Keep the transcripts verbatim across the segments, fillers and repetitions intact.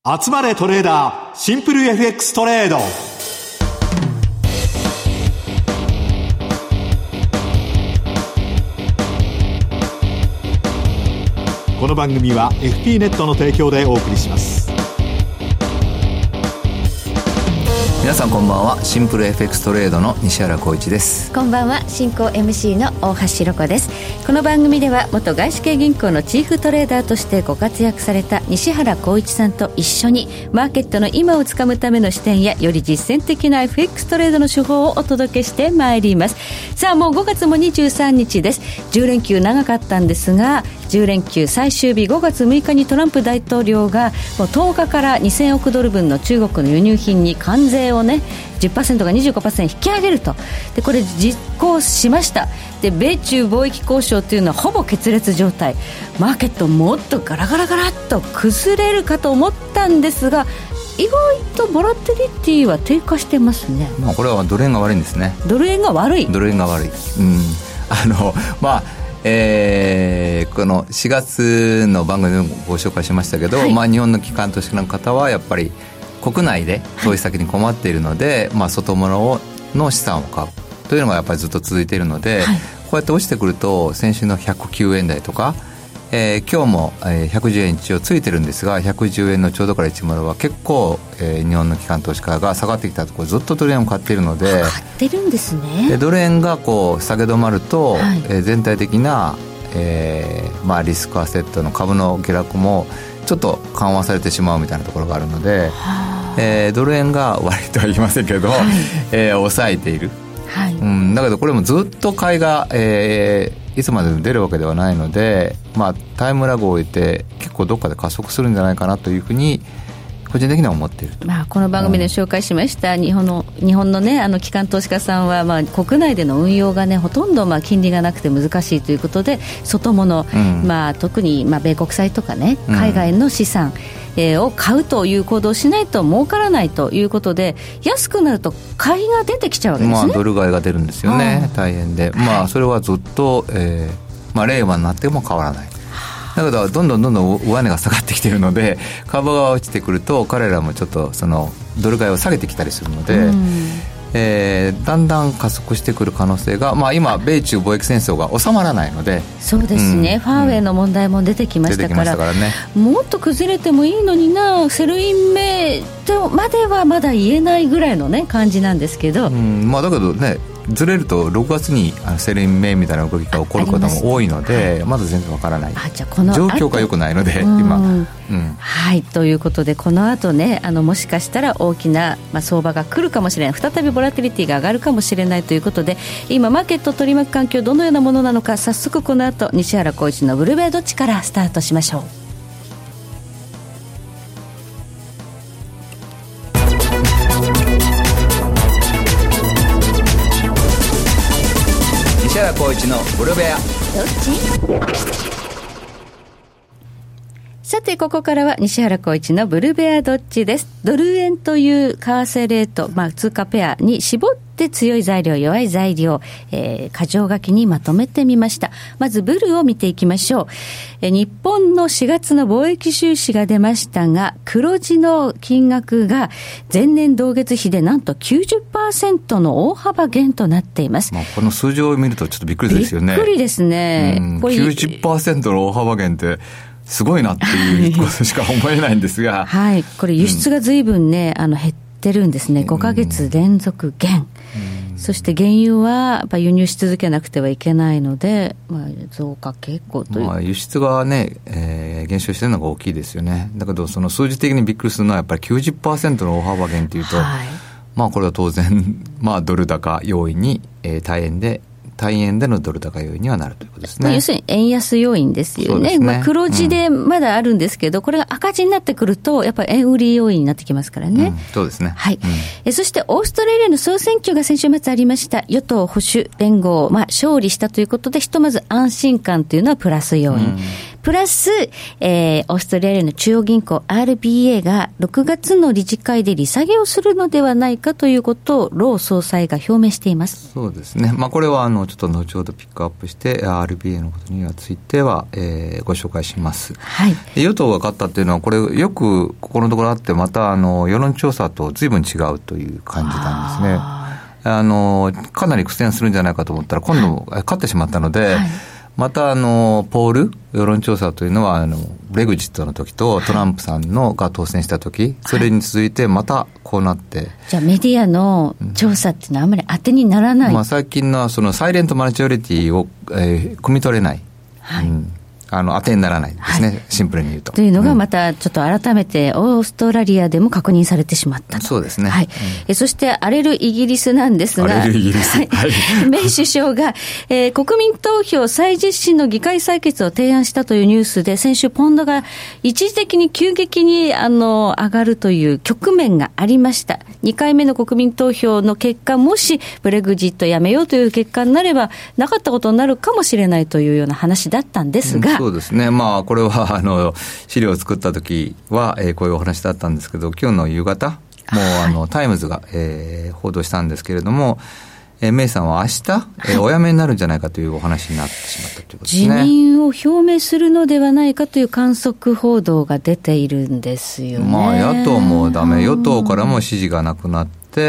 集まれトレーダーシンプル エフエックス トレード。この番組は エフピー ネットの提供でお送りします。 皆さんこんばんは。シンプル エフエックス トレードの西原浩一です。 こんばんは。進行 エムシー の大橋ロコです。この番組では元外資系銀行のチーフトレーダーとしてご活躍された西原浩一さんと一緒にマーケットの今をつかむための視点やより実践的な エフエックス トレードの手法をお届けしてまいります。さあもうごがつもにじゅうさんにちです。じゅう連休長かったんですが、じゅう連休最終日ごがつむいかにトランプ大統領がもうとおかからにせんおくドル分の中国の輸入品に関税をね じゅっパーセント が にじゅうごパーセント 引き上げると。でこれ実行しました。で米中貿易交渉というのはほぼ決裂状態。マーケットもっとガラガラガラっと崩れるかと思ったんですが、意外とボラティリティは低下してますね。 まあ、これはドル円が悪いんですね。 ドル円が悪いドル円が悪い、うん、あのまあえー、このしがつの番組でもご紹介しましたけど、はい、まあ、日本の機関投資家の方はやっぱり国内で投資先に困っているので、はい、まあ、外物の資産を買うというのがやっぱりずっと続いているので、はい、こうやって落ちてくると先週のひゃくきゅうえん台とか、えー、今日もひゃくじゅうえん一応ついてるんですが、ひゃくじゅうえんのちょうどからいちじゅうは結構、えー、日本の機関投資家が下がってきたところずっとドル円を買っているので、 買ってるんですね。 でドル円がこう下げ止まると、はい、えー、全体的な、えーまあ、リスクアセットの株の下落もちょっと緩和されてしまうみたいなところがあるので、えー、ドル円が悪いとは言いませんけど、はい、えー、抑えている、はい、うん、だけどこれもずっと買いが、えーいつまでも出るわけではないので、まあ、タイムラグを置いて結構どっかで加速するんじゃないかなというふうに個人的には思っていると、 まあ、この番組で紹介しました、うん、日本の、日本の、ね、あの機関投資家さんは、まあ、国内での運用が、ね、ほとんどまあ金利がなくて難しいということで外物、うん、まあ、特にまあ米国債とか、ね、海外の資産、うん、えー、を買うという行動をしないと儲からないということで、安くなると買いが出てきちゃうわけですね。 まあ、ドル買いが出るんですよね、大変で、まあ、それはずっと、えーまあ、令和になっても変わらない。だけどどんどんどんどん上値が下がってきているので、株が落ちてくると彼らもちょっとそのドル買いを下げてきたりするので、うん、えー、だんだん加速してくる可能性が、まあ、今米中貿易戦争が収まらないので、 そうですね、うん、ファーウェイの問題も出てきましたから、 からね、 もっと崩れてもいいのにな、セルインメまではまだ言えないぐらいの、ね、感じなんですけど、うん、 まあ、だけどね、ずれるとろくがつにあのセルインメみたいな動きが起こることも多いので、 ま, まだ全然わからない。 あ、じゃあこの状況が良くないので今、うん、 はい、ということでこの後ね、あのもしかしたら大きな、まあ、相場が来るかもしれない、再びボラティリティが上がるかもしれないということで、今マーケットを取り巻く環境どのようなものなのか、早速この後西原浩一のブルベアどっちからスタートしましょう。 西原浩一のブルベアどっち。さてここからは西原浩一のブルベアどっちです。ドル円という為替レート、まあ、通貨ペアに絞って強い材料弱い材料、えー、箇条書きにまとめてみました。まずブルを見ていきましょう。えー、日本のしがつの貿易収支が出ましたが、黒字の金額が前年同月比でなんと きゅうじゅっパーセント の大幅減となっています。 まあ、この数字を見るとちょっとびっくりですよね。 びっくりですね。 うん、これ きゅうじゅっパーセント の大幅減ってすごいなっていうことしか思えないんですが、 はい、これ輸出が随分ね、うん、あの減ってるんですね。ごかげつ連続減、うん、そして原油はやっぱ輸入し続けなくてはいけないので、まあ、増加傾向という、 まあ、輸出がね、えー、減少してるのが大きいですよね。だけどその数字的にびっくりするのはやっぱり きゅうじゅっパーセント の大幅減というと、はい、まあ、これは当然、まあ、ドル高要因に、えー、対円で対円でのドル高要因にはなるということですね。 要するに円安要因ですよ ね, ね、まあ、黒字でまだあるんですけど、うん、これが赤字になってくるとやっぱり円売り要因になってきますからね、うん、 そうですね、 はい、うん、えそしてオーストラリアの総選挙が先週末ありました。与党保守連合、まあ、勝利したということでひとまず安心感というのはプラス要因、うん、 プラス、えー、オーストラリアの中央銀行 アールビーエー がろくがつの理事会で利下げをするのではないかということをロー総裁が表明しています。 そうですね、まあ、これはあのちょっと後ほどピックアップして アールビーエー のことについては、えー、ご紹介します、はい、与党が勝ったっていうのはこれよくここのところあって、またあの世論調査と随分違うという感じなんですね。あのかなり苦戦するんじゃないかと思ったら今度勝ってしまったので、はい、またあのポール世論調査というのはあのブレグジットの時とトランプさんのが当選した時、はい、それに続いてまたこうなって、はい、 じゃあメディアの調査っていうのはあんまり当てにならない、 まあ、最近のそのサイレントマジョリティを、えー、汲み取れない、はい、うん、あの当てにならないですね、はい、シンプルに言うと。 というのがまたちょっと改めてオーストラリアでも確認されてしまったと。 そうですね、 はい、うん、えそして荒れるイギリスなんですが、 荒れるイギリス、はいはい、 メイ首相が、えー、国民投票再実施の議会採決を提案したというニュースで、先週ポンドが一時的に急激にあの上がるという局面がありました。にかいめの国民投票の結果、もしブレグジットやめようという結果になればなかったことになるかもしれないというような話だったんですが、うん、 そうですね、まあこれはあの資料を作った時は、えー、こういうお話だったんですけど、今日の夕方もうあのタイムズが、えー、報道したんですけれども、えー、メイさんは明日、えー、お辞めになるんじゃないかというお話になってしまったということですね。 辞任を表明するのではないかという観測報道が出ているんですよね。 まあ、野党もダメ、与党からも支持がなくなって、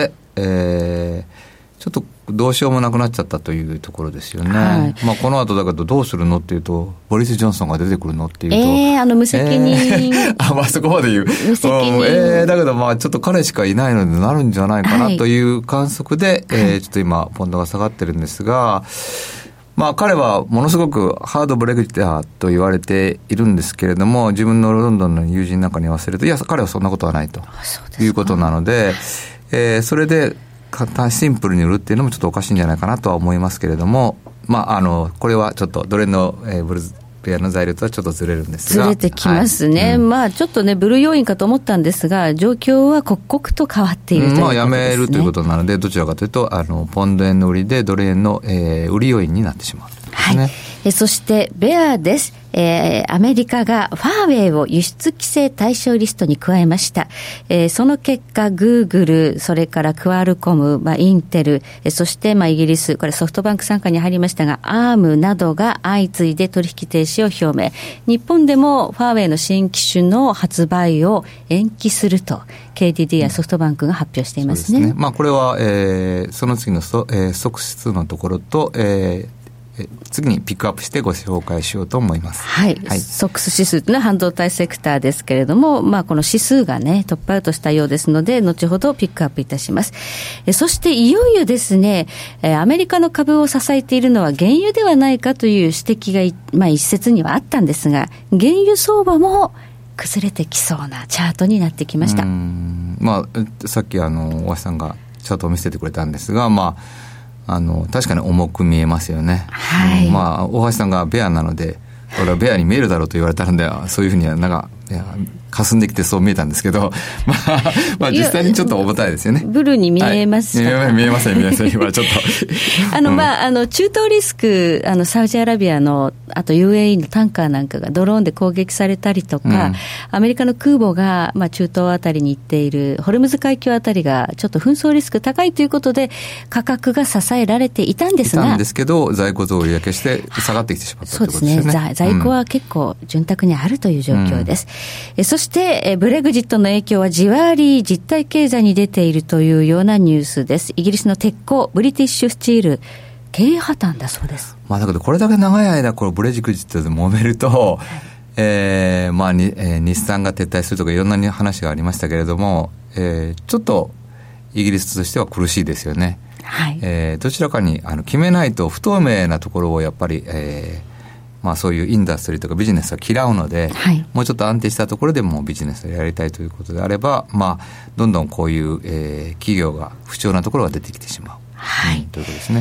えー、ちょっとどうしようもなくなっちゃったというところですよね、はい、まあ、この後だけどどうするのっていうと、ボリス・ジョンソンが出てくるのっていうと、 えー、あの無責任、 えー、あ、まあ、そこまで言う無責任、 えー、だけどまあちょっと彼しかいないのでなるんじゃないかなという観測で、はい、えー、ちょっと今ポンドが下がってるんですが、まあ、彼はものすごくハードブレグジターと言われているんですけれども、自分のロンドンの友人なんかに言わせると、いや彼はそんなことはないということなので、えー、それでシンプルに売るっていうのもちょっとおかしいんじゃないかなとは思いますけれども、まあ、あのこれはちょっとドル円の、えー、ブルペアの材料とはちょっとずれるんですが、 ずれてきますね、はい、うん、まあ、ちょっとねブルー要因かと思ったんですが、状況は刻々と変わっているということですね。 まあ、やめるということなので、どちらかというとあのポンド円の売りでドル円の、えー、売り要因になってしまうということですね。はい、 えそしてベアです。えー、アメリカがファーウェイを輸出規制対象リストに加えました。えー、その結果、グーグル、それからクアルコム、まあ、インテル、えー、そして、まあ、イギリス、これソフトバンク傘下に入りましたが、アームなどが相次いで取引停止を表明。日本でもファーウェイの新機種の発売を延期すると、ケーディーディー やソフトバンクが発表していますね。 そうですね。まあ、これは、えー、その次のそ、えー、即指数のところと、えー次にピックアップしてご紹介しようと思います。 はい。はい、ソックス指数というのは半導体セクターですけれども、まあこの指数がね、トップアウトしたようですので、後ほどピックアップいたします。えそしていよいよですね、えアメリカの株を支えているのは原油ではないかという指摘が、まあ一説にはあったんですが、原油相場も崩れてきそうなチャートになってきました。 うーん、まあ、さっきあの、大橋さんがチャートを見せてくれたんですが、まあ、あの確かに重く見えますよね。 はい、 まあ、大橋さんがベアなので、俺はベアに見えるだろうと言われたので、そういうふうにはなんかいや霞んできてそう見えたんですけど、まあ、まあ実際にちょっと重たいですよね。 ブルーに見えますか、 はい、見えません皆さん今ちょっとあの、まあ、あの中東リスク、あのサウジアラビアのあと ユーエーイー のタンカーなんかがドローンで攻撃されたりとか、うん、アメリカの空母が、まあ、中東あたりに行っているホルムズ海峡あたりがちょっと紛争リスク高いということで価格が支えられていたんですが、 いたんですけど在庫増売焼けして下がってきてしまったということですね。 そうですね、在庫は結構潤沢にあるという状況です、うん、えそしてえブレグジットの影響はじわり実体経済に出ているというようなニュースです。イギリスの鉄鋼ブリティッシュスチール経営破綻だそうです。 まあ、だけどこれだけ長い間このブレグジットで揉めると、はい、えーまあにえー、日産が撤退するとかいろんな話がありましたけれども、えー、ちょっとイギリスとしては苦しいですよね、 はい、 えー、どちらかにあの決めないと不透明なところをやっぱり、えーまあ、そういうインダストリーとかビジネスは嫌うので、はい、もうちょっと安定したところでもビジネスをやりたいということであれば、まあ、どんどんこういう、えー、企業が不調なところが出てきてしまう、 はい、 うん、ということですね。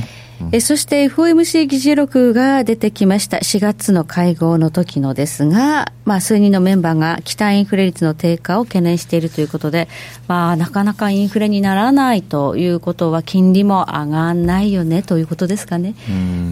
うん、えそして エフオーエムシー 議事録が出てきました。しがつの会合の時のですが、まあ、数人のメンバーが期待インフレ率の低下を懸念しているということで、まあ、なかなかインフレにならないということは金利も上がらないよねということですかね。 うん、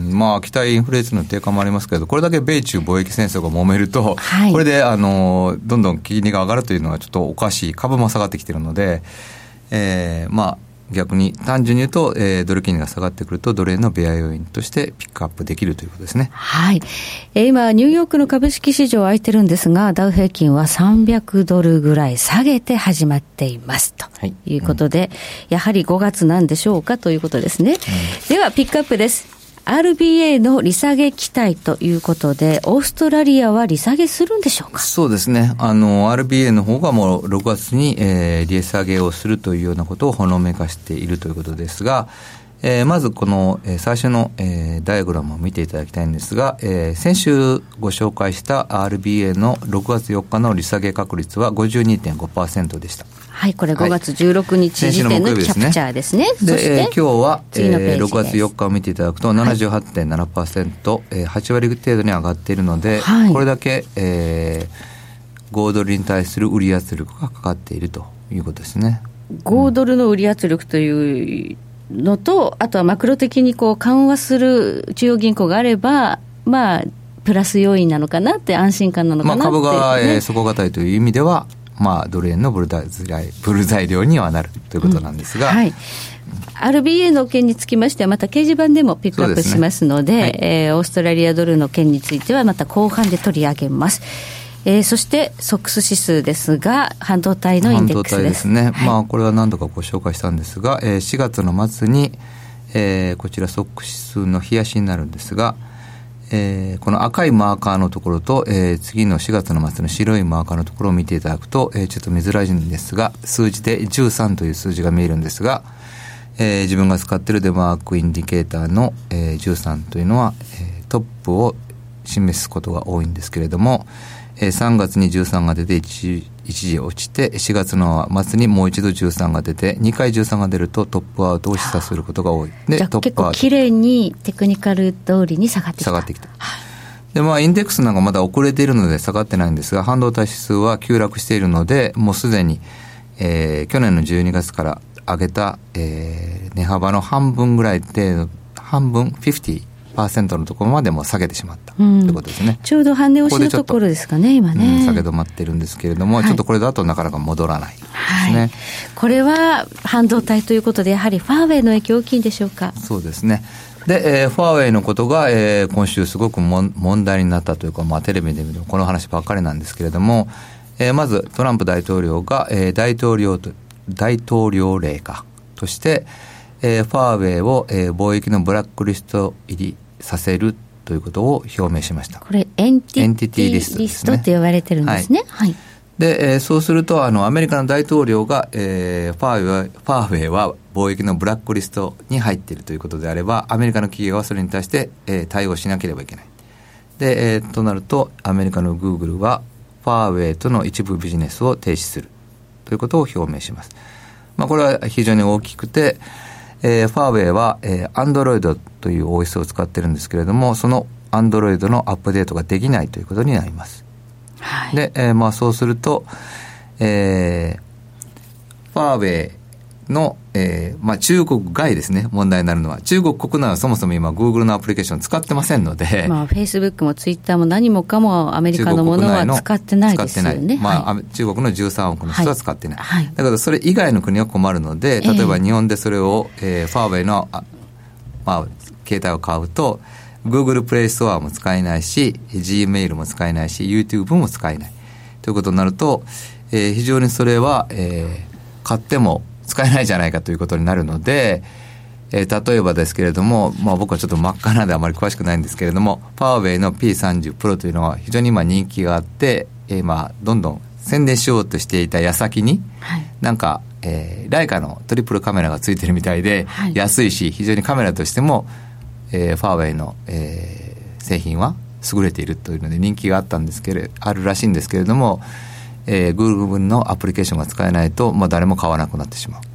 まあ、期待インフレ率の低下もありますけど、これだけ米中貿易戦争が揉めると、はい、これであのどんどん金利が上がるというのはちょっとおかしい。株も下がってきているので、えー、まあ逆に単純に言うと、えー、ドル金利が下がってくるとドル円のベア要因としてピックアップできるということですね。 はい、えー、今ニューヨークの株式市場空いてるんですが、ダウ平均はさんびゃくドルぐらい下げて始まっていますということで、はい、うん、やはりごがつなんでしょうかということですね、うん、ではピックアップです。アールビーエー の利下げ期待ということで、オーストラリアは利下げするんでしょうか。 そうですね、あの アールビーエー の方がもうろくがつに、えー、利下げをするというようなことをほのめかしているということですが、えー、まずこの、えー、最初の、えー、ダイアグラムを見ていただきたいんですが、えー、先週ご紹介した アールビーエー のろくがつよっかの利下げ確率は ごじゅうにてんごパーセント でした。 はい、これごがつじゅうろくにち時点のキャプチャーですね。 で、そして、えー、今日は、えー、ろくがつよっかを見ていただくと ななじゅうはちてんななパーセント、はい、えー、はちわり程度に上がっているので、はい、これだけ、えー、ごドルに対する売り圧力がかかっているということですね。 ごドルの売り圧力というのと、あとはマクロ的にこう緩和する中央銀行があれば、まあプラス要因なのかなって、安心感なのかなって、ね、 まあ、株が、えー、底堅いという意味では、まあ、ドル円のブル材ブル材料にはなるということなんですが、うん、はい、 アールビーエー の件につきましてはまた掲示板でもピックアップしますので、 で、ね、はい、えー、オーストラリアドルの件についてはまた後半で取り上げます。えー、そしてソックス指数ですが、半導体のインデックスです。半導体ですね、はい、 まあ、これは何度かご紹介したんですが、えー、しがつの末に、えー、こちらソックス指数の冷やしになるんですが、えー、この赤いマーカーのところと、えー、次のしがつの末の白いマーカーのところを見ていただくと、えー、ちょっと見づらいんですが、数字でじゅうさんという数字が見えるんですが、えー、自分が使っているデマークインディケーターの、えー、じゅうさんというのは、えー、トップを示すことが多いんですけれども、えー、さんがつにじゅうさんが出て一, 一時落ちて、しがつの末にもう一度じゅうさんが出て、にかいじゅうさんが出るとトップアウトを示唆することが多い。 で、じゃあ結構きれいにテクニカル通りに下がってきた。 下がってきた。で、まあ、インデックスなんかまだ遅れているので下がってないんですが、半導体指数は急落しているので、もうすでに、えー、去年のじゅうにがつから上げた、えー、値幅の半分ぐらいで、半分、ごじゅうパーセント のところまでも下げてしまったということですね。 ちょうど半値押しのところですかね、今ね、 うん、下げ止まってるんですけれども、はい、ちょっとこれだとなかなか戻らないですね、はい、 これは半導体ということで、やはりファーウェイの影響大きいんでしょうか。 そうですね。で、えー、ファーウェイのことが、えー、今週すごくも問題になったというか、まあ、テレビで見るとこの話ばっかりなんですけれども、えー、まずトランプ大統領が、えー、大統領と大統領令下として、えー、ファーウェイを、えー、貿易のブラックリスト入りさせるということを表明しました。 これエンティティリストですね。リストと呼ばれてるんですね。はい。はい、 で、えー、そうするとあのアメリカの大統領が、えー、ファーウェイ、ファーウェイは貿易のブラックリストに入っているということであれば、アメリカの企業はそれに対して、えー、対応しなければいけない。で、えー、となるとアメリカのグーグルはファーウェイとの一部ビジネスを停止するということを表明します。まあ、これは非常に大きくて、えー、ファーウェイは、えー、Android という オーエス を使ってるんですけれども、その Android のアップデートができないということになります。はい、で、えー、まあそうすると、えー、ファーウェイの、えーまあ、中国外ですね、問題になるのは。中国国内はそもそも今 Google のアプリケーション使ってませんので、 まあ、Facebook も Twitter も何もかもアメリカのものは使ってないですよね。 使ってない、まあはい、中国のじゅうさんおくの人は使ってない、はいはい、だけどそれ以外の国は困るので、例えば日本でそれを、えー、ファーウェイのあ、まあ、携帯を買うと Google プレイストアも使えないし Gmail も使えないし YouTube も使えないということになると、えー、非常にそれは、えー、買っても使えないじゃないかということになるので、えー、例えばですけれども、まあ、僕はちょっと真っ赤なであまり詳しくないんですけれども、ファーウェイの ピーさんじゅう Pro というのは非常に今人気があって、えー、まあどんどん宣伝しようとしていた矢先に、はい、なんか、えー、ライカのトリプルカメラがついてるみたいで、はい、安いし非常にカメラとしても、えー、ファーウェイの、えー、製品は優れているというので人気があったんですけれあるらしいんですけれども、えー、Google のアプリケーションが使えないと、まあ、誰も買わなくなってしまう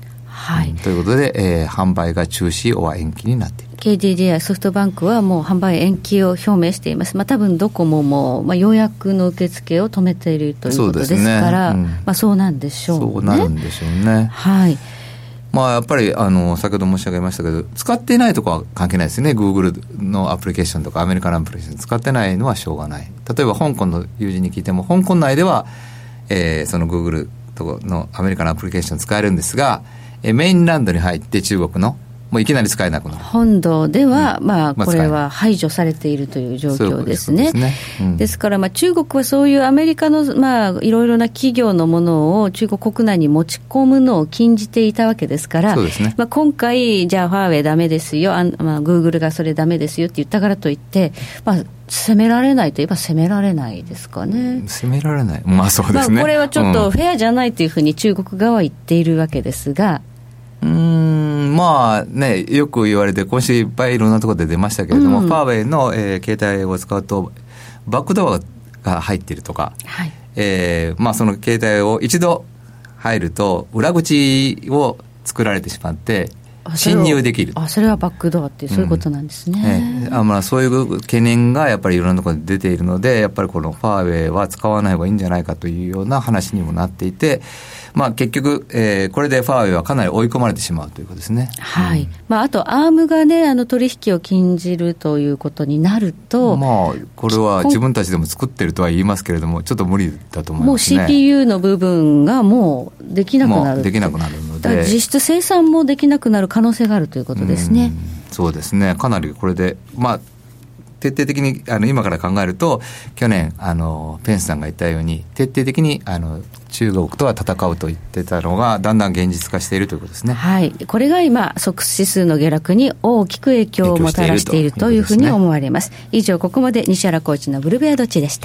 はい、 うん、ということで、えー、販売が中止は延期になっている。 ケーディーディーアイ ソフトバンクはもう販売延期を表明しています。まあ、多分ドコモも、まあ、予約の受付を止めているということですから、そうですね、うん、まあ、そうなんでしょうね。 そうなるんでしょうね。 はい。 まあ、やっぱりあの先ほど申し上げましたけど、使っていないところは関係ないですね。 Google のアプリケーションとかアメリカのアプリケーション使ってないのはしょうがない。例えば香港の友人に聞いても、香港内では、えー、その Google とのアメリカのアプリケーション使えるんですが、えー、メインランドに入って中国のもういきなり使えなくなる。 本土では、うん、まあ、これは排除されているという状況ですね。 ですね、うん、 ですから、まあ、中国はそういうアメリカの、まあ、いろいろな企業のものを中国国内に持ち込むのを禁じていたわけですから、 そうですね、 まあ、今回じゃあファーウェイダメですよ、あ、まあ、グーグルがそれダメですよって言ったからといって、まあ、責められないといえば責められないですかね。 責められない、まあそうですね、 まあ、これはちょっとフェアじゃないというふうに中国側は言っているわけですが、 うーん、まあね、よく言われて今週いっぱいいろんなところで出ましたけれども、うん、ファーウェイの、えー、携帯を使うとバックドアが入っているとか、はい、えーまあ、その携帯を一度入ると裏口を作られてしまって侵入できる。 あ、それはバックドアっていう、そういうことなんですね。 うん、えーあまあ、そういう懸念がやっぱりいろんなところで出ているので、やっぱりこのファーウェイは使わない方がいいんじゃないかというような話にもなっていて、まあ、結局、えー、これでファーウェイはかなり追い込まれてしまうということですね。 はい、 うん、 まあ、あとアームがね、あの取引を禁じるということになると、 まあ、これは自分たちでも作ってるとは言いますけれども、ちょっと無理だと思いますね。 もう シーピーユー の部分がもうできなくなる、 もうできなくなるので、 実質生産もできなくなる可能性があるということですね。 うん、そうですね、かなりこれで、まあ、徹底的にあの今から考えると、去年あのペンスさんが言ったように徹底的にあの中国とは戦うと言ってたのがだんだん現実化しているということですね。 はい、これが今ソックス指数の下落に大きく影響をもたらしているというふうに思われます。以上、ここまで西原コーチのブルベアドッチでした。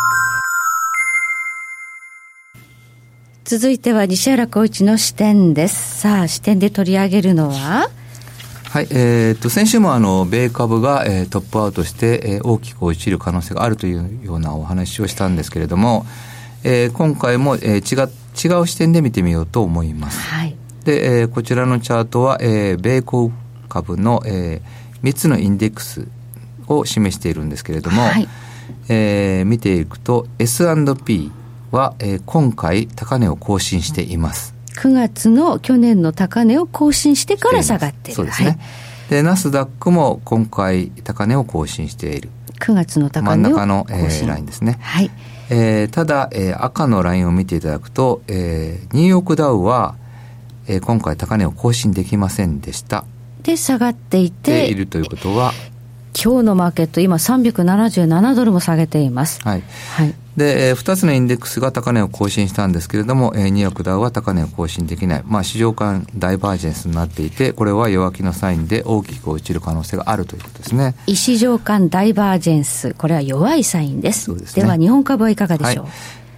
続いては西原コーチの視点です。さあ、視点で取り上げるのは、 はい、えー、と先週もあの米株が、えー、トップアウトして、えー、大きく落ちる可能性があるというようなお話をしたんですけれども、えー、今回も、えー、違, 違う視点で見てみようと思います。 はい、 で、えー、こちらのチャートは、えー、米国株の、えー、みっつのインデックスを示しているんですけれども、はい、えー、見ていくと エスアンドピー は、えー、今回高値を更新しています。 くがつの去年の高値を更新してから下がっている。 そうですね。はい、でナスダックも今回高値を更新している。 くがつの高値を更新。 真ん中の、えー、ラインですね。 はい、 えー、ただ、えー、赤のラインを見ていただくと、えー、ニューヨークダウは、えー、今回高値を更新できませんでした。 で下がっていているということは、 今日のマーケット今さんびゃくななじゅうななドルも下げています。 はい、 はい、 で、えー、ふたつのインデックスが高値を更新したんですけれども、えー、ニューヨークダウは高値を更新できない、まあ、市場間ダイバージェンスになっていて、これは弱気のサインで大きく落ちる可能性があるということですね。 市場間ダイバージェンス、これは弱いサインです。 そうですね。 では日本株はいかがでしょう。 はい、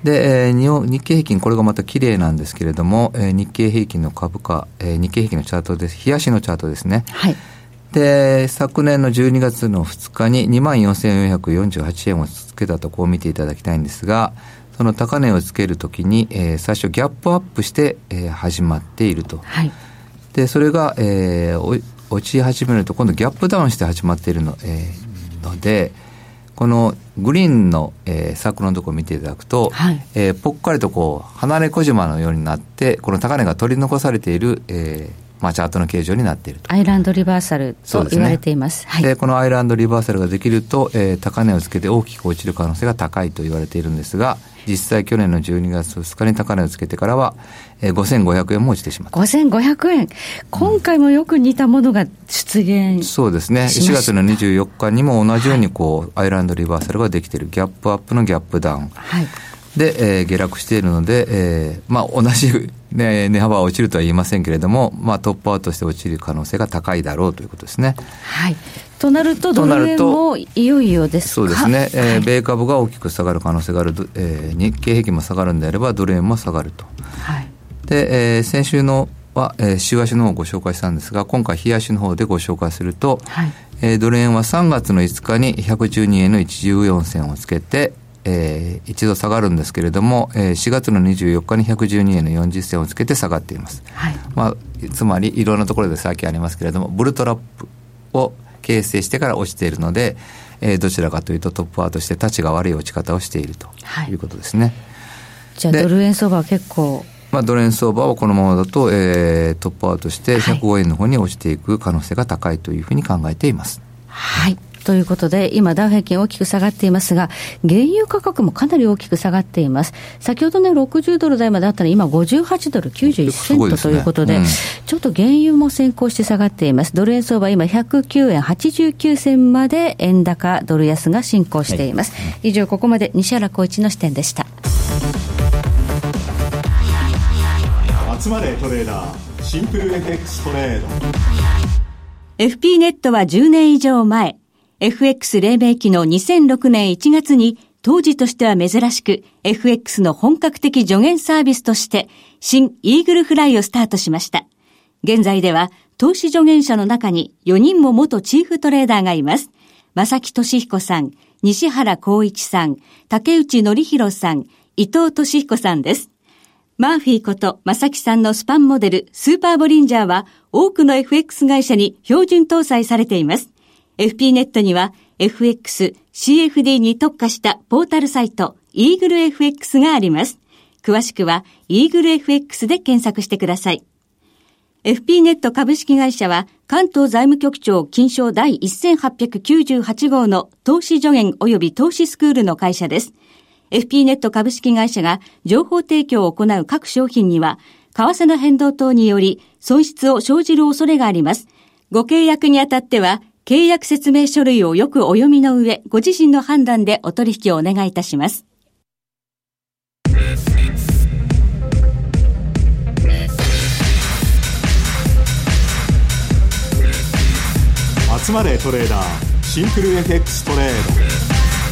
で、えー、日本日経平均、これがまた綺麗なんですけれども、えー、日経平均の株価、えー、日経平均のチャートです。日足のチャートですね。 はい。 で、昨年のじゅうにがつのふつかに にまんよんせんよんひゃくよんじゅうはちえんをつけたとこう見ていただきたいんですが、その高値をつけるときに、えー、最初ギャップアップして、えー、始まっていると。 はい、 で、それが、えー、落ち始めると今度ギャップダウンして始まっているの、えー、ので、このグリーンの、えー、サークルのところを見ていただくと、はい、えー、ぽっかりとこう離れ小島のようになって、この高値が取り残されている、えーまあ、チャートの形状になっていると。 アイランドリバーサルと言われています。 そうですね。はい、でこのアイランドリバーサルができると、えー、高値をつけて大きく落ちる可能性が高いと言われているんですが、実際去年のじゅうにがつふつかに高値をつけてからは、えー、ごせんごひゃくえんも落ちてしまった。 ごせんごひゃくえん、今回もよく似たものが出現、うん、 そうですね。しがつのにじゅうよっかにも同じようにこう、はい、アイランドリバーサルができている。ギャップアップのギャップダウン、 はい、 で、えー、下落しているので、えー、まあ同じ、ね、値幅は落ちるとは言いませんけれども、まあトップアウトして落ちる可能性が高いだろうということですね。 はい。となるとドル円もいよいよですか。 そうですね。えーはい、米株が大きく下がる可能性がある、えー、日経平均も下がるんであればドル円も下がると。 はい。 で、えー、先週のは、えー、週足の方をご紹介したんですが、今回日足の方でご紹介すると、はい、えー、ドル円はさんがつのいつかにひゃくじゅうにえんのいちじゅうよんせんをつけて、 えー、一度下がるんですけれども、えー、しがつのにじゅうよっかにひゃくじゅうにえんのよんじゅっせんをつけて下がっています、はい。まあ、つまりいろんなところで最近ありますけれどもブルトラップを形成してから落ちているので、えー、どちらかというとトップアウトして立ちが悪い落ち方をしているということですね、はい。 じゃあドル円相場は結構、 まあ、ドル円相場はこのままだと、えー、トップアウトしてひゃくごえんの方に落ちていく可能性が高いというふうに考えています。 はい、ということで今ダウ平均大きく下がっていますが原油価格もかなり大きく下がっています。先ほどねろくじゅうドル台まであったの今ごじゅうはちドルきゅうじゅういちセントということで、ね、うん、ちょっと原油も先行して下がっています。ドル円相場今ひゃくきゅうえんはちじゅうきゅうせんまで円高ドル安が進行しています、はい、以上ここまで西原浩一の視点でした。 集まれトレーダーシンプル エフエックス トレード。 エフピー ネットはじゅうねん以上前 エフエックス 黎明期のにせんろくねんいちがつに当時としては珍しく エフエックス の本格的助言サービスとして新イーグルフライをスタートしました。現在では投資助言者の中によにんも元チーフトレーダーがいます。正木俊彦さん、西原光一さん、竹内則弘さん、伊藤俊彦さんです。マーフィーこと正木さんのスパンモデルスーパーボリンジャーは多くの エフエックス 会社に標準搭載されています。エフピー ネットには エフエックス、シーエフディー に特化したポータルサイトイーグル エフエックス があります。詳しくはイーグル エフエックス で検索してください。エフピー ネット株式会社は関東財務局長金賞第せんはっぴゃくきゅうじゅうはち号の投資助言及び投資スクールの会社です。エフピー ネット株式会社が情報提供を行う各商品には為替の変動等により損失を生じる恐れがあります。ご契約にあたっては契約説明書類をよくお読みの上、ご自身の判断でお取引をお願いいたします。 集まれトレーダーシンプル エフエックス トレード。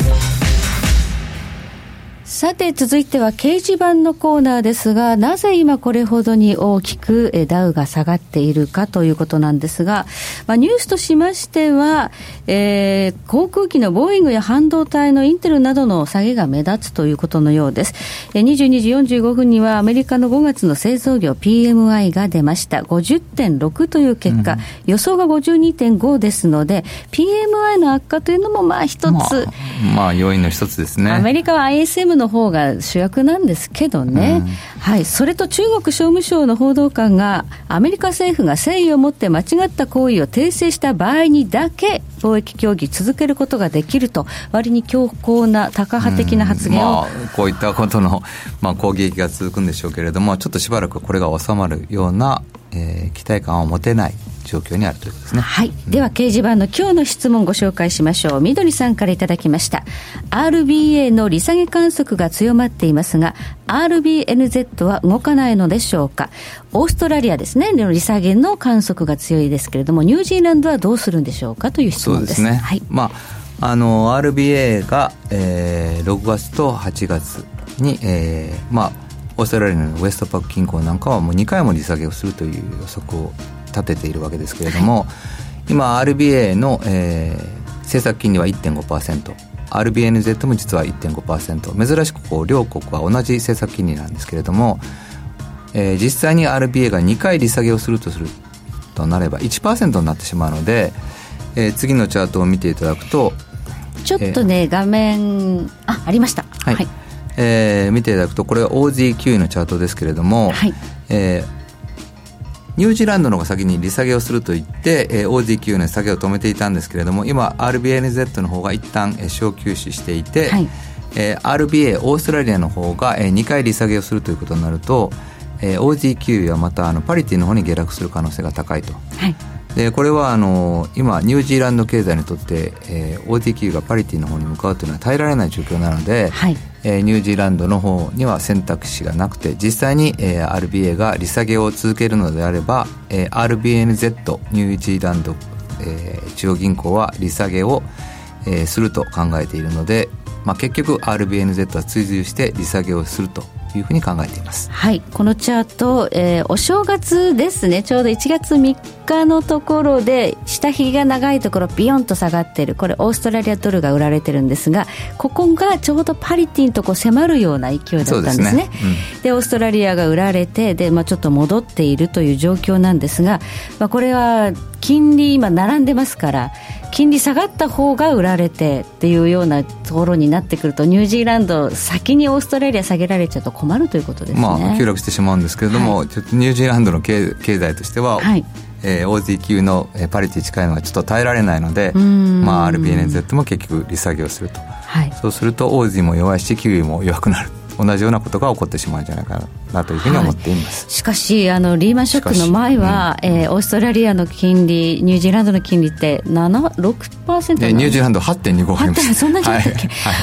さて続いては掲示板のコーナーですが、なぜ今これほどに大きくダウが下がっているかということなんですが、まあ、ニュースとしましては、えー、航空機のボーイングや半導体のインテルなどの下げが目立つということのようです。にじゅうにじよんじゅうごふんにはアメリカのごがつの製造業 ピーエムアイ が出ました。 ごじゅってんろく という結果、うん、予想が ごじゅうにてんご ですので ピーエムアイ の悪化というのもまあ一つ、まあ、 まあ要因の一つですね。 アメリカは アイエスエム の方が主役なんですけどね、うん、はい、それと中国商務省の報道官がアメリカ政府が誠意を持って間違った行為を訂正した場合にだけ貿易協議続けることができると割に強硬なタカ派的な発言を、うんまあ、 こういったことの、まあ、攻撃が続くんでしょうけれども、ちょっとしばらくこれが収まるような、えー、期待感を持てない状況にあるということですね。 はい、うん、では掲示板の今日の質問をご紹介しましょう。みどりさんからいただきました。 アールビーエー の利下げ観測が強まっていますが アールビーエヌゼット は動かないのでしょうか。オーストラリアですね、利下げの観測が強いですけれども、ニュージーランドはどうするんでしょうかという質問です。 そうですね、 はい、 まあ、あの アールビーエー が、えー、ろくがつとはちがつに、えーまあ、オーストラリアのウェストパック銀行なんかはもうにかいも利下げをするという予測を立てているわけですけれども、はい、今 アールビーエー の、えー、政策金利は いってんごパーセント、 アールビーエヌゼット も実は いってんごパーセント、 珍しくこう両国は同じ政策金利なんですけれども、えー、実際に アールビーエー がにかい利下げをするとするとなれば いちパーセント になってしまうので、えー、次のチャートを見ていただくとちょっとね、えー、画面 あ, ありました、 はいはい、えー、見ていただくとこれは オージーキュー のチャートですけれども、はい、えーニュージーランドの方が先に利下げをすると言って、えー、オージーキュー の下げを止めていたんですけれども、今 アールビーエヌゼット の方が一旦、えー、小休止していて、はい、えー、アールビーエー オーストラリアの方が、えー、にかい利下げをするということになると、えー、オージーキュー はまたあのパリティの方に下落する可能性が高いと、はい、でこれはあの今ニュージーランド経済にとって、えー、オージーキュー がパリティの方に向かうというのは耐えられない状況なので、はい、えー、ニュージーランドの方には選択肢がなくて、実際に、えー、アールビーエー が利下げを続けるのであれば、えー、アールビーエヌゼット ニュージーランド、えー、中央銀行は利下げを、えー、すると考えているので、まあ、結局 アールビーエヌゼット は追随して利下げをするというふうに考えています。 はい、このチャート、えー、お正月ですね、ちょうどいちがつみっかのところで下髭が長いところビヨンと下がっている、これオーストラリアドルが売られてるんですが、ここがちょうどパリティのとこ迫るような勢いだったんですね。 そうですね、 うん、でオーストラリアが売られてで、まあ、ちょっと戻っているという状況なんですが、まあ、これは金利今並んでますから、金利下がった方が売られてっていうようなところになってくると、ニュージーランド先にオーストラリア下げられちゃうと困るということですね。 まあ、急落してしまうんですけれども、はい、ちょっとニュージーランドの 経, 経済としては、はい、えー、オージー 級のパリティ近いのがちょっと耐えられないので、まあ、アールビーエヌゼット も結局利下げをすると、はい、そうするとオージーも弱いしキウイも弱くなる、同じようなことが起こってしまうんじゃないかなというふうに思っています、 はい、しかしあのリーマンショックの前は、うん、えー、オーストラリアの金利、ニュージーランドの金利ってなな、ろくパーセント、 ニュージーランド はってんにご ありました。 そんなにあったっけ、はいはい、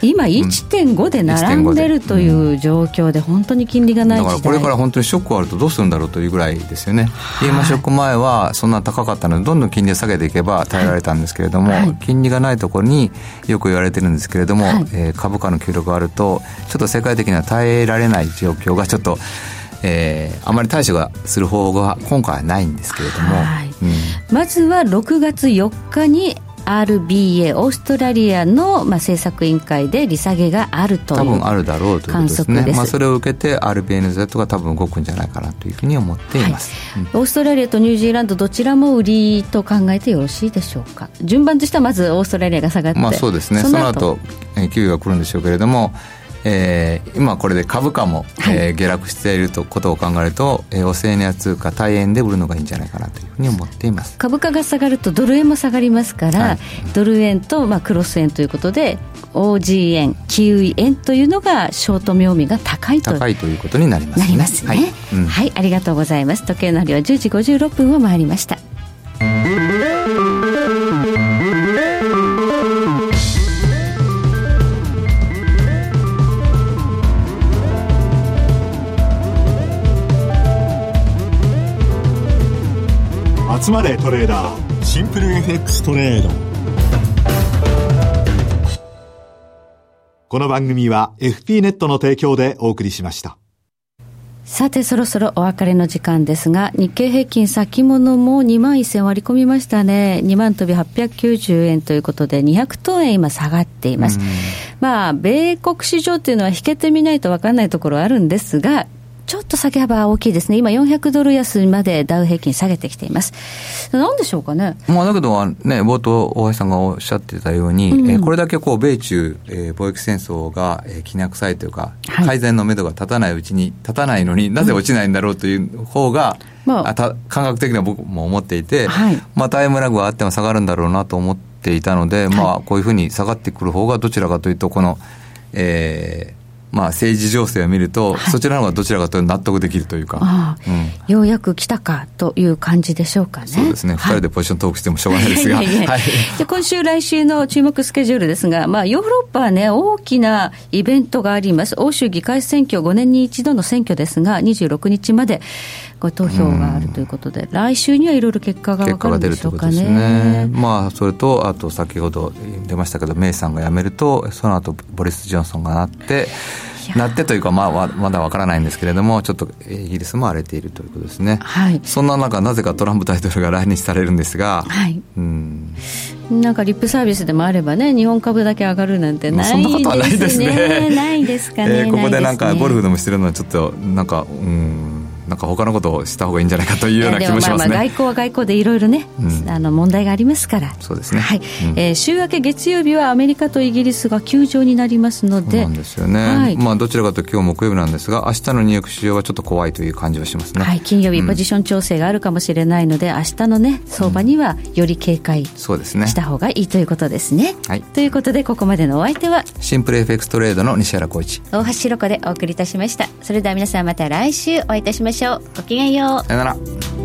今 いってんご で並んでるという状況で、本当に金利がない時代、 だからこれから本当にショックがあるとどうするんだろうというぐらいですよね。リーマンショック前はそんな高かったのでどんどん金利を下げていけば耐えられたんですけれども、はい、金利がないところによく言われてるんですけれども、はい、えー、株価の急落があるとちょっと世界的には耐えられない状況がちょっと、えー、あまり対処がする方法が今回はないんですけれども、はい、うん、 まずはろくがつよっかに アールビーエー オーストラリアの、まあ、政策委員会で利下げがあるという多分あるだろうということですね。まあ、それを受けて アールビーエヌゼット が多分動くんじゃないかなというふうに思っています、 はい、うん、オーストラリアとニュージーランドどちらも売りと考えてよろしいでしょうか。順番としてはまずオーストラリアが下がって、 まあ、そうですね、その後キウイが来るんでしょうけれども、えー、今これで株価も、はい、えー、下落しているとことを考えると、えー、オセアニア通貨対円で売るのがいいんじゃないかなというふうに思っています。 株価が下がるとドル円も下がりますから、はい、ドル円と、まあ、クロス円ということで オージー 円、キウイ円というのがショート妙味が高いと高いということになりますね。 なりますね、はい、うん、はい、ありがとうございます。時計の針はじゅうじごじゅうろっぷんを回りました。 集まれトレーダー、シンプル エフエックス トレード。この番組は エフピー ネットの提供でお送りしました。 さてそろそろお別れの時間ですが、日経平均先物もにまんせん割り込みましたね。にまん飛びはっぴゃくきゅうじゅうえんということでにひゃくとうえん今下がっています。まあ米国市場っていうのは引けてみないと分からないところはあるんですが、ちょっと下げ幅は大きいですね。今よんひゃくドル安までダウ平均下げてきています。なんでしょうかね。 まあ、だけどね、冒頭大橋さんがおっしゃってたように、うん、えー、これだけこう米中、えー、貿易戦争が、えー、きな臭いというか、はい、改善の目処が立たないうちに立たないのになぜ落ちないんだろうという方が、うん、まあ、た感覚的には僕も思っていて、はい、まあ、タイムラグはあっても下がるんだろうなと思っていたので、はい、まあ、こういうふうに下がってくる方がどちらかというとこの、えーまあ、政治情勢を見ると、はい、そちらの方がどちらかというと納得できるというか、あ、 うん、ようやく来たかという感じでしょうかね。 そうですね、はい、ふたりでポジショントークしてもしょうがないですが、はい、 で今週来週の注目スケジュールですが、まあ、ヨーロッパはね大きなイベントがあります。欧州議会選挙、ごねんに一度の選挙ですがにじゅうろくにちまでご投票があるということで、来週にはいろいろ結果が分かるんでしょうかね。結果が出るということですね。まあ、それとあと先ほど出ましたけどメイさんが辞めるとその後ボリス・ジョンソンがなってなってというか、まあ、まだわからないんですけれども、ちょっとイギリスも荒れているということですね、はい、そんな中なぜかトランプ大統領が来日されるんですが、はい、うん、 なんかリップサービスでもあればね、日本株だけ上がるなんてないですね。 そんなことはないですね。 ないですかね、 えー、ここでなんかゴルフでもしてるのはちょっとなんか、うん、なんか他のことをした方がいいんじゃないかというような気もしますね。でもまあまあ外交は外交でいろいろね、うん、あの問題がありますから。 そうですね、 はい、うん、えー、週明け月曜日はアメリカとイギリスが休場になりますので。 そうなんですよね、はい、まあ、どちらかというと今日木曜日なんですが、明日のニューヨーク市場はちょっと怖いという感じはしますね、 はい、金曜日ポジション調整があるかもしれないので、うん、明日のね相場にはより警戒した方がいいということですね、はい、ということでここまでのお相手はシンプル エフエックス トレードの西原浩一、 大橋ひろ子でお送りいたしました。それでは皆さんまた来週お会いいたしましょう。ごきげんよう。 さよなら。